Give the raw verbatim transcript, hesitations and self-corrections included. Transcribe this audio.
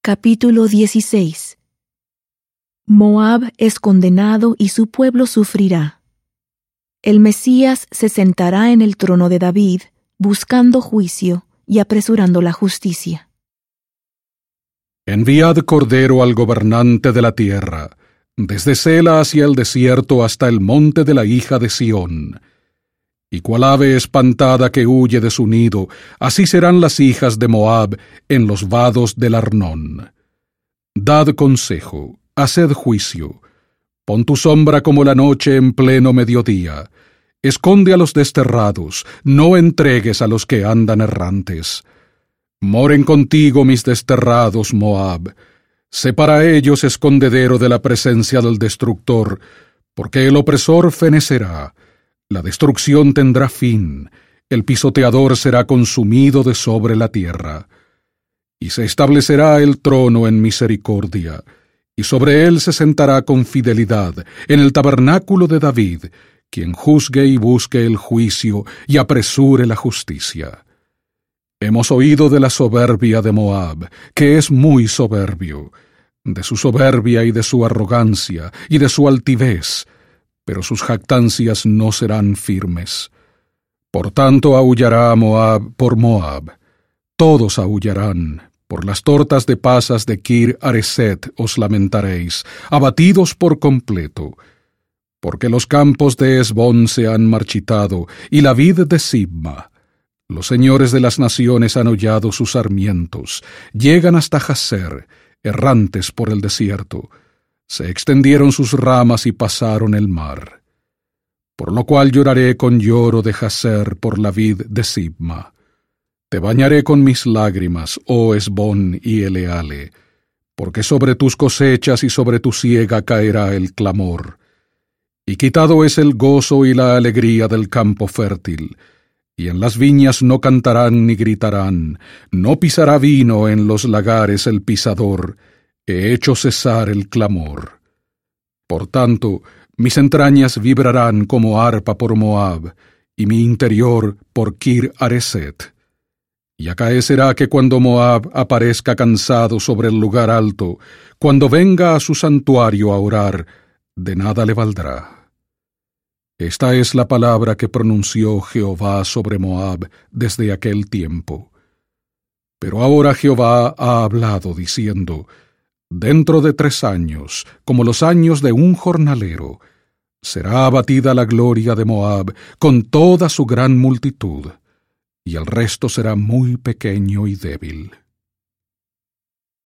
Capítulo dieciséis. Moab es condenado y su pueblo sufrirá. El Mesías se sentará en el trono de David, buscando juicio y apresurando la justicia. Enviad cordero al gobernante de la tierra, desde Sela hacia el desierto hasta el monte de la hija de Sión. Y cual ave espantada que huye de su nido, así serán las hijas de Moab en los vados del Arnón. Dad consejo, haced juicio. Pon tu sombra como la noche en pleno mediodía. Esconde a los desterrados, no entregues a los que andan errantes. Moren contigo mis desterrados, Moab. Sé para ellos escondedero de la presencia del destructor, porque el opresor fenecerá. La destrucción tendrá fin, el pisoteador será consumido de sobre la tierra. Y se establecerá el trono en misericordia, y sobre él se sentará con fidelidad, en el tabernáculo de David, quien juzgue y busque el juicio y apresure la justicia. Hemos oído de la soberbia de Moab, que es muy soberbio, de su soberbia y de su arrogancia y de su altivez, pero sus jactancias no serán firmes. Por tanto aullará Moab por Moab. Todos aullarán. Por las tortas de pasas de Kir Hareset os lamentaréis, abatidos por completo. Porque los campos de Hesbón se han marchitado, y la vid de Sibma. Los señores de las naciones han hollado sus sarmientos, llegan hasta Jazer, errantes por el desierto. Se extendieron sus ramas y pasaron el mar. Por lo cual lloraré con lloro de Jazer por la vid de Sibma. Te bañaré con mis lágrimas, oh Hesbón y Eleale, porque sobre tus cosechas y sobre tu siega caerá el clamor. Y quitado es el gozo y la alegría del campo fértil, y en las viñas no cantarán ni gritarán, no pisará vino en los lagares el pisador, he hecho cesar el clamor. Por tanto, mis entrañas vibrarán como arpa por Moab, y mi interior por Kir Hareset. Y acaecerá que cuando Moab aparezca cansado sobre el lugar alto, cuando venga a su santuario a orar, de nada le valdrá. Esta es la palabra que pronunció Jehová sobre Moab desde aquel tiempo. Pero ahora Jehová ha hablado diciendo: dentro de tres años, como los años de un jornalero, será abatida la gloria de Moab con toda su gran multitud, y el resto será muy pequeño y débil.